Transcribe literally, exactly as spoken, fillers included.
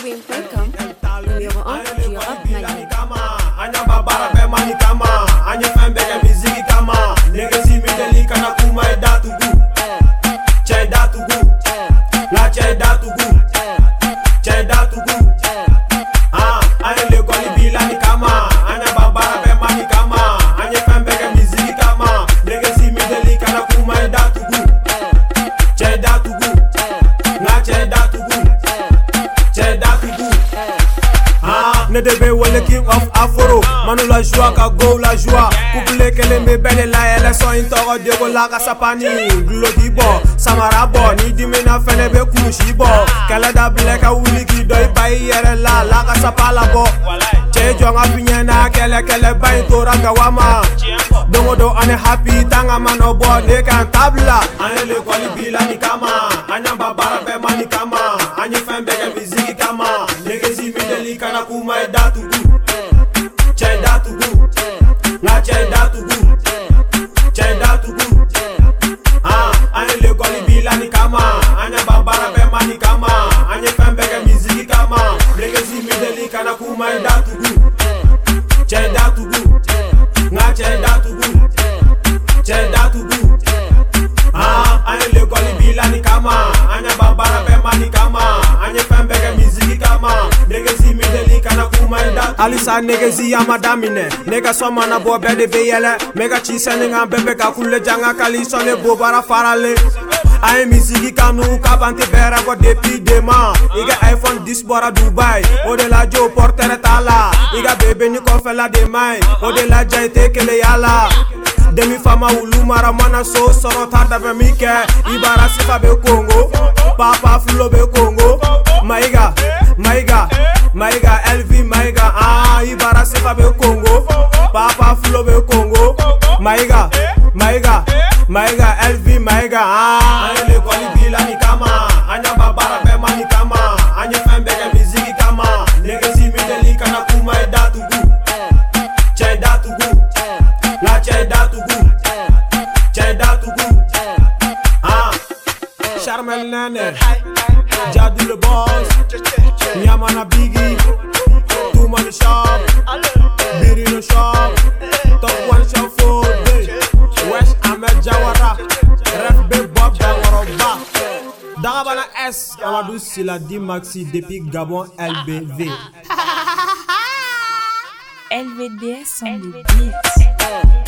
Stream point com, numéro un du rap malien. Anya babara be mani kama, anya fembe ke miziki kama, nigga si mi deli kana kuma e datu gu, chai datu gu, la chai datu gu, chai datu gu. Ah, anya le koli bila ni kama, anya babara be mani kama, anya fembe ke miziki kama, nigga si mi deli kana kuma e datu gu, chai datu gu, la chai datu gu, chai datu gu. Ah, ne debe wele king of Afro, manu la joie ka go la joie. Couple kele me belle la ele so intoro dego la ka sapani. Glodi bo, samara bo, ni di me na fene be kushi bo. Kele da black a wuli ki doi bai yere la la ka sapala bo. Che jonga pinya na kele kele bai toranga wama. Dongo do ane happy tanga mano bo ne kan tabla. Ane le kwali bila ni kama, anya babara be mani kama, anya fembe ke miziki kama. Nigga si mi deli kana kuma e datu gu, chai datu gu, la chai datu gu, chai datu gu. Ah, ane le koli bila ni kama, anya babara be mani kama, anya fembe ke miziki kama. Nigga si mi deli kana kuma e datu gu, chai datu gu, la chai datu gu, chai datu gu. Ah, ane le koli bila ni kama, anya babara be mani kama, anya fembe ke miziki kama. Nigga si mi deli kana kuma e datu. Alisa nigga si ama damine, nigga soma na bo bede beyele, mega chi seninga bebe ka kule janga kali sone bo bara farale. Aye miziki kanu kabante bera ko depuis demain. Iga iPhone dix bora Dubai, ode la jo portere tala. Iga bebe ni ko fela de mai, ode la jaite kele yala. Demi fama ulu mara mana so soro tada be mike. Ibara sifa be Congo, papa flo be Congo. Maiga, maiga, maiga L V maiga. Ah, ibara sifa be Congo, papa flo be Congo. Maiga, maiga, maiga L V maiga. Ah, ane le kwali bila ni kama, anya babara be mani kama, anya fembe ke miziki kama. Nigga si mi deli kana kuma e datu gu, chai datu gu, la chai datu gu, chai datu gu. Ah, Charmel Nene, Jadu le boss, Nyamana Biggie, Too Money Shop, Biri no shop, Top One Shop for Day, West Ahmed Jawara, Ref Big Bob Jawara. Darabana S, Amadou Sila Di Maxi depuis Gabon L B V. L V D S on the beat.